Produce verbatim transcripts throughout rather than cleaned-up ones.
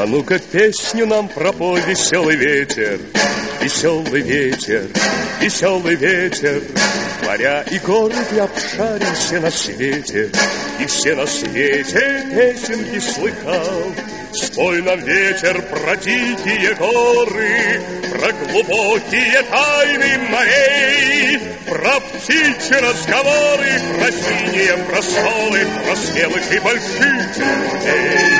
ну-ка песню нам пропой, веселый ветер, веселый ветер, веселый ветер. Моря и горы ты обшарил все на свете, и все на свете песенки слыхал. Спой нам, ветер, про дикие горы, про глубокие тайны морей, про птичьи разговоры, про синие просторы, про смелых и больших людей.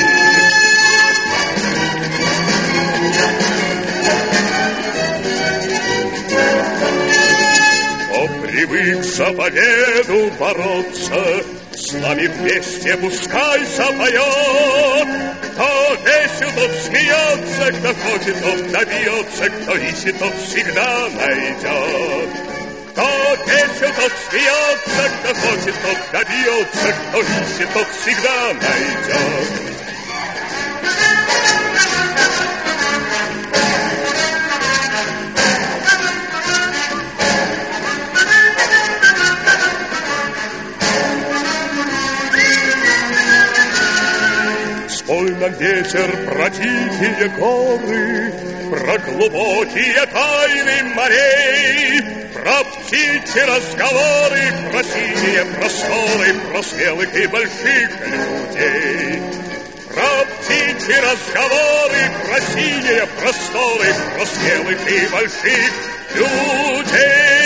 Кто привык за победу бороться, с нами вместе пускай запоет. Кто весел, тот смеется, кто хочет, тот добьется, кто ищет, тот всегда найдет. Кто весел, тот смеется, кто хочет, тот добьется, кто ищет, тот всегда найдет. Спой нам, ветер, про дикие горы, про глубокие тайны морей, про птичьи разговоры, про синие просторы, про смелых и больших людей. Про птичьи разговоры, про синие просторы, про смелых и больших людей.